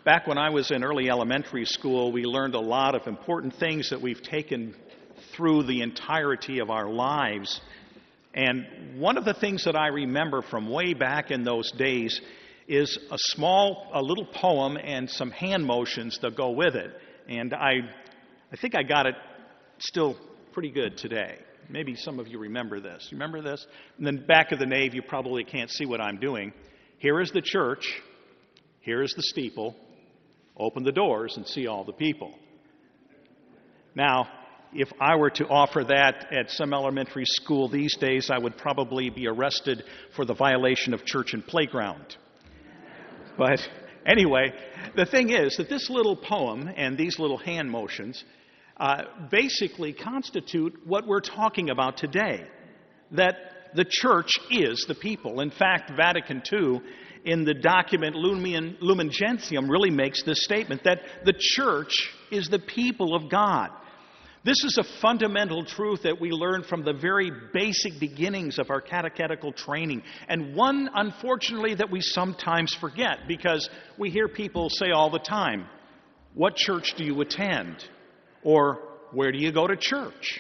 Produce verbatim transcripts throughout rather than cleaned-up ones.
Back when I was in early elementary school, we learned a lot of important things that we've taken through the entirety of our lives. And one of the things that I remember from way back in those days is a small, a little poem and some hand motions that go with it. And I, I think I got it still pretty good today. Maybe some of you remember this. Remember this? And then back of the nave, you probably can't see what I'm doing. Here is the church. Here is the steeple. Open the doors and see all the people. Now, if I were to offer that at some elementary school these days, I would probably be arrested for the violation of church and playground. But anyway, the thing is that this little poem and these little hand motions uh, basically constitute what we're talking about today, that the church is the people. In fact, Vatican Two, in the document Lumen, Lumen Gentium, really makes this statement, that the church is the people of God. This is a fundamental truth that we learn from the very basic beginnings of our catechetical training, and one, unfortunately, that we sometimes forget, because we hear people say all the time, "What church do you attend?" Or, "Where do you go to church?"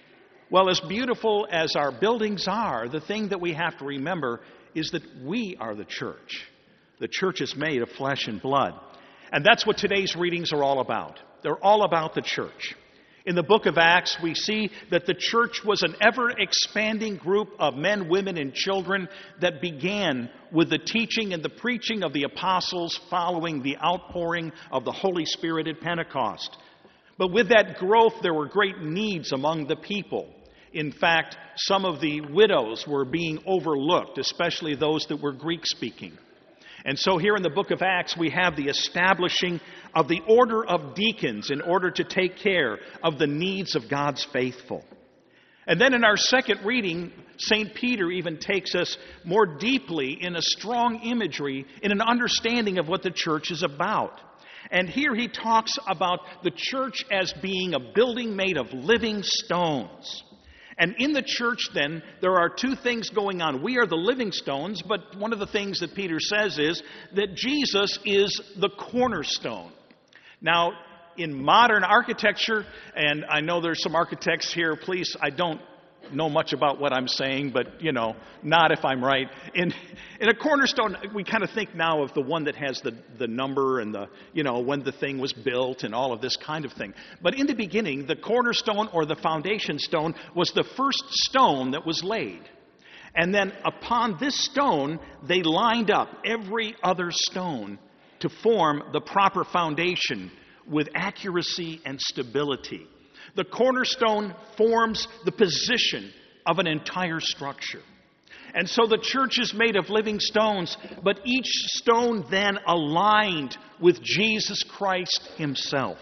Well, as beautiful as our buildings are, the thing that we have to remember is that we are the church. The church is made of flesh and blood. And that's what today's readings are all about. They're all about the church. In the book of Acts, we see that the church was an ever-expanding group of men, women, and children that began with the teaching and the preaching of the apostles following the outpouring of the Holy Spirit at Pentecost. But with that growth, there were great needs among the people. In fact, some of the widows were being overlooked, especially those that were Greek-speaking. And so here in the book of Acts, we have the establishing of the order of deacons in order to take care of the needs of God's faithful. And then in our second reading, Saint Peter even takes us more deeply in a strong imagery, in an understanding of what the church is about. And here he talks about the church as being a building made of living stones. And in the church, then, there are two things going on. We are the living stones, but one of the things that Peter says is that Jesus is the cornerstone. Now, in modern architecture, and I know there's some architects here, please, I don't know much about what I'm saying, but, you know, not if I'm right. In in a cornerstone, we kind of think now of the one that has the, the number and the, you know, when the thing was built and all of this kind of thing. But in the beginning, the cornerstone or the foundation stone was the first stone that was laid. And then upon this stone, they lined up every other stone to form the proper foundation with accuracy and stability. The cornerstone forms the position of an entire structure. And so the church is made of living stones, but each stone then aligned with Jesus Christ himself.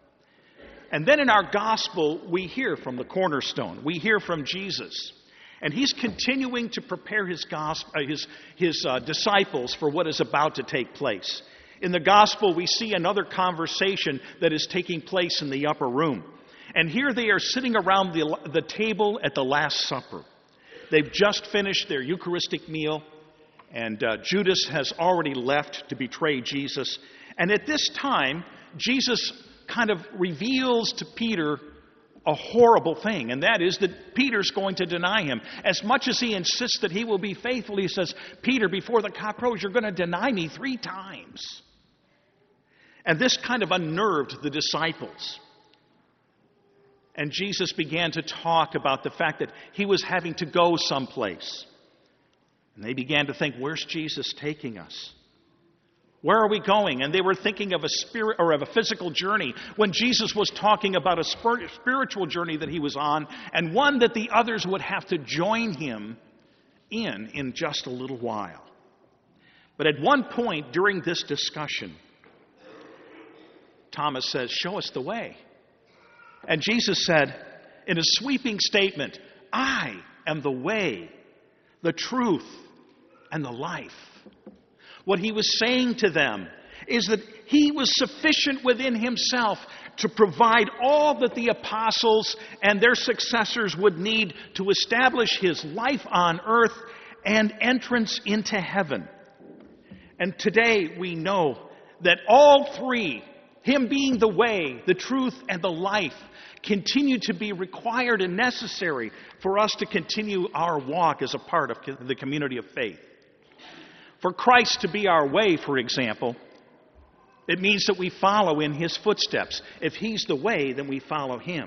And then in our gospel, we hear from the cornerstone. We hear from Jesus. And he's continuing to prepare his, gospel, uh, his, his uh, disciples for what is about to take place. In the gospel, we see another conversation that is taking place in the upper room. And here they are sitting around the, the table at the Last Supper. They've just finished their Eucharistic meal, and uh, Judas has already left to betray Jesus. And at this time, Jesus kind of reveals to Peter a horrible thing, and that is that Peter's going to deny him. As much as he insists that he will be faithful, he says, "Peter, before the cock crows, you're going to deny me three times." And this kind of unnerved the disciples. And Jesus began to talk about the fact that he was having to go someplace. And they began to think, where's Jesus taking us? Where are we going? And they were thinking of a spirit or of a physical journey when Jesus was talking about a spiritual journey that he was on, and one that the others would have to join him in in just a little while. But at one point during this discussion, Thomas says, "Show us the way." And Jesus said, in a sweeping statement, "I am the way, the truth, and the life." What he was saying to them is that he was sufficient within himself to provide all that the apostles and their successors would need to establish his life on earth and entrance into heaven. And today we know that all three, Him being the way, the truth, and the life, continue to be required and necessary for us to continue our walk as a part of the community of faith. For Christ to be our way, for example, it means that we follow in His footsteps. If He's the way, then we follow Him.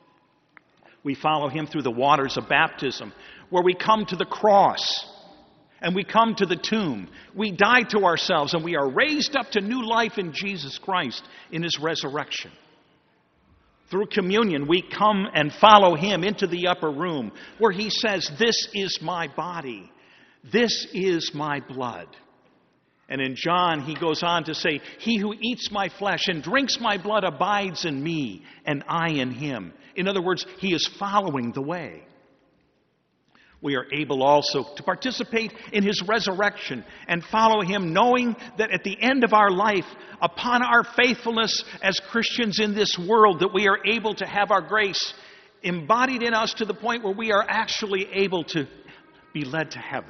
We follow Him through the waters of baptism, where we come to the cross and we come to the tomb. We die to ourselves and we are raised up to new life in Jesus Christ in His resurrection. Through communion, we come and follow Him into the upper room where He says, "This is my body. This is my blood." And in John, He goes on to say, "He who eats my flesh and drinks my blood abides in me, and I in him." In other words, He is following the way. We are able also to participate in His resurrection and follow Him, knowing that at the end of our life, upon our faithfulness as Christians in this world, that we are able to have our grace embodied in us to the point where we are actually able to be led to heaven.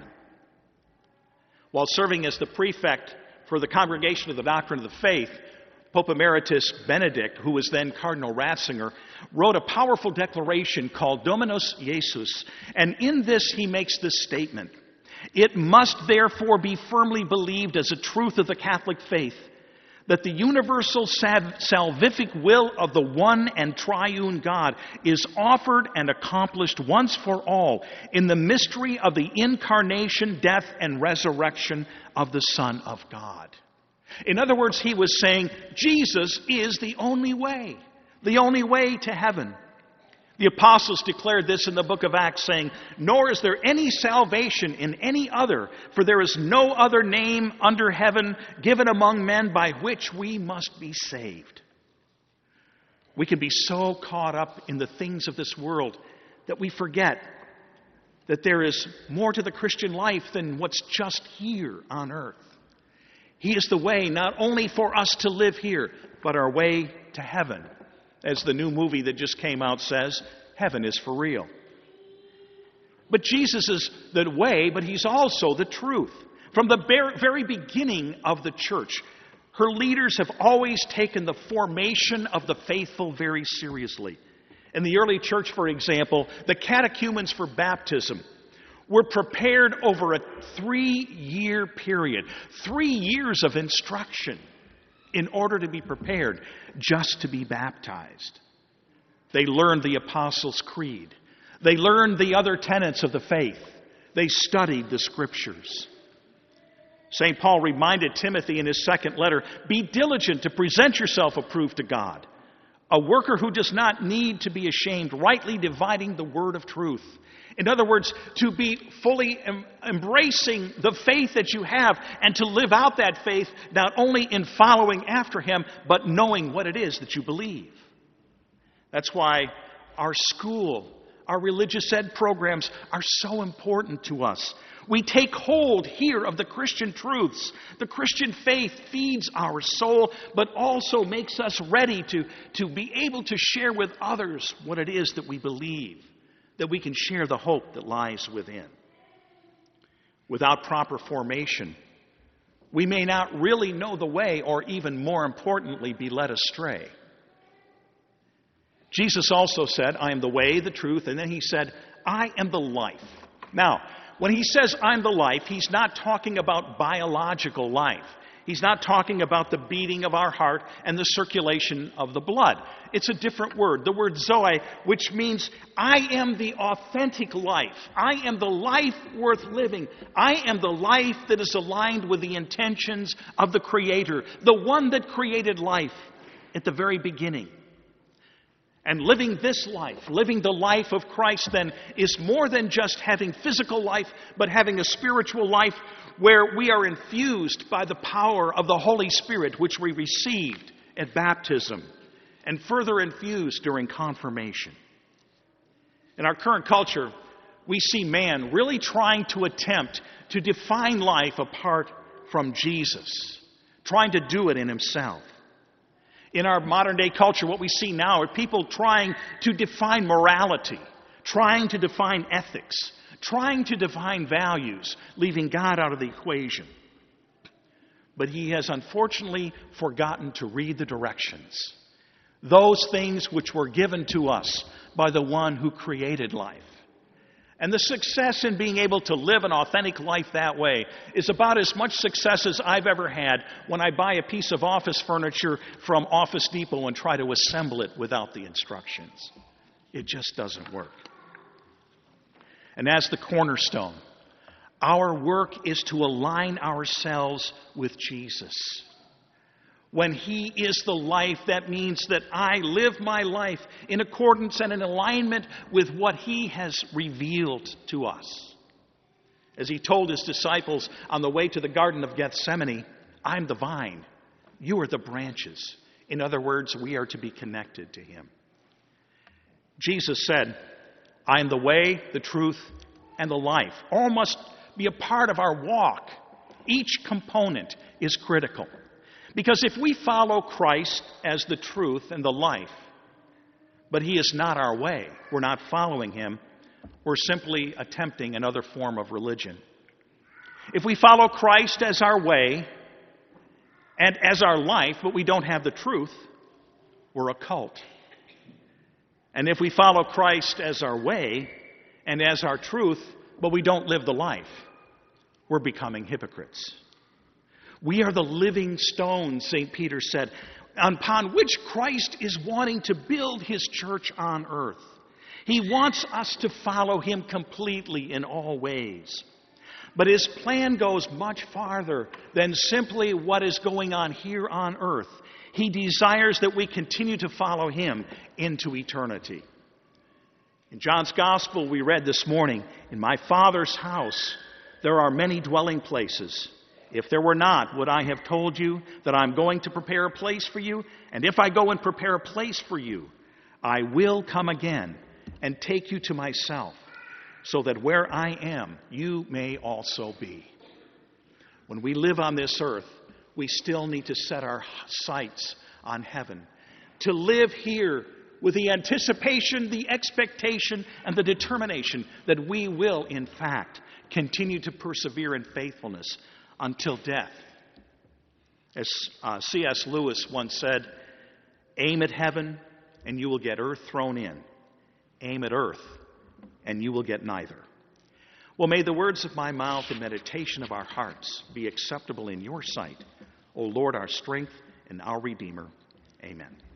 While serving as the prefect for the Congregation of the Doctrine of the Faith, Pope Emeritus Benedict, who was then Cardinal Ratzinger, wrote a powerful declaration called Dominus Jesus, and in this he makes this statement: "It must therefore be firmly believed as a truth of the Catholic faith that the universal salvific will of the one and triune God is offered and accomplished once for all in the mystery of the incarnation, death, and resurrection of the Son of God." In other words, he was saying Jesus is the only way, the only way to heaven. The apostles declared this in the book of Acts, saying, "Nor is there any salvation in any other, for there is no other name under heaven given among men by which we must be saved." We can be so caught up in the things of this world that we forget that there is more to the Christian life than what's just here on earth. He is the way not only for us to live here, but our way to heaven. As the new movie that just came out says, heaven is for real. But Jesus is the way, but He's also the truth. From the very beginning of the church, her leaders have always taken the formation of the faithful very seriously. In the early church, for example, the catechumens for baptism were prepared over a three-year period, three years of instruction in order to be prepared just to be baptized. They learned the Apostles' Creed. They learned the other tenets of the faith. They studied the Scriptures. Saint Paul reminded Timothy in his second letter, "Be diligent to present yourself approved to God, a worker who does not need to be ashamed, rightly dividing the word of truth." In other words, to be fully em- embracing the faith that you have and to live out that faith not only in following after Him, but knowing what it is that you believe. That's why our school, our religious ed programs are so important to us. We take hold here of the Christian truths. The Christian faith feeds our soul, but also makes us ready to, to be able to share with others what it is that we believe, that we can share the hope that lies within. Without proper formation, we may not really know the way, or even more importantly, be led astray. Jesus also said, "I am the way, the truth," and then He said, "I am the life." Now, when He says, "I'm the life," He's not talking about biological life. He's not talking about the beating of our heart and the circulation of the blood. It's a different word, the word zoe, which means I am the authentic life. I am the life worth living. I am the life that is aligned with the intentions of the Creator, the one that created life at the very beginning. And living this life, living the life of Christ then, is more than just having physical life, but having a spiritual life where we are infused by the power of the Holy Spirit, which we received at baptism, and further infused during confirmation. In our current culture, we see man really trying to attempt to define life apart from Jesus, trying to do it in himself. In our modern day culture, what we see now are people trying to define morality, trying to define ethics, trying to define values, leaving God out of the equation. but he has unfortunately forgotten to read the directions. Those things which were given to us by the one who created life. And the success in being able to live an authentic life that way is about as much success as I've ever had when I buy a piece of office furniture from Office Depot and try to assemble it without the instructions. It just doesn't work. And as the cornerstone, our work is to align ourselves with Jesus. When he is the life, that means that I live my life in accordance and in alignment with what he has revealed to us. As he told his disciples on the way to the Garden of Gethsemane, I'm the vine, you are the branches. In other words, we are to be connected to him. Jesus said, I am the way, the truth, and the life. All must be a part of our walk. Each component is critical. Because if we follow Christ as the truth and the life, but he is not our way, we're not following him, we're simply attempting another form of religion. If we follow Christ as our way and as our life, but we don't have the truth, we're a cult. And if we follow Christ as our way and as our truth, but we don't live the life, we're becoming hypocrites. We are the living stones, Saint Peter said, upon which Christ is wanting to build his church on earth. He wants us to follow him completely in all ways. But his plan goes much farther than simply what is going on here on earth. He desires that we continue to follow him into eternity. In John's Gospel, we read this morning, in my Father's house there are many dwelling places. If there were not, would I have told you that I'm going to prepare a place for you? And if I go and prepare a place for you, I will come again and take you to myself, so that where I am, you may also be. When we live on this earth, we still need to set our sights on heaven. To live here with the anticipation, the expectation, and the determination that we will, in fact, continue to persevere in faithfulness until death. As uh, C S Lewis once said, aim at heaven and you will get earth thrown in. Aim at earth and you will get neither. Well, may the words of my mouth and meditation of our hearts be acceptable in your sight, O Lord, our strength and our Redeemer. Amen.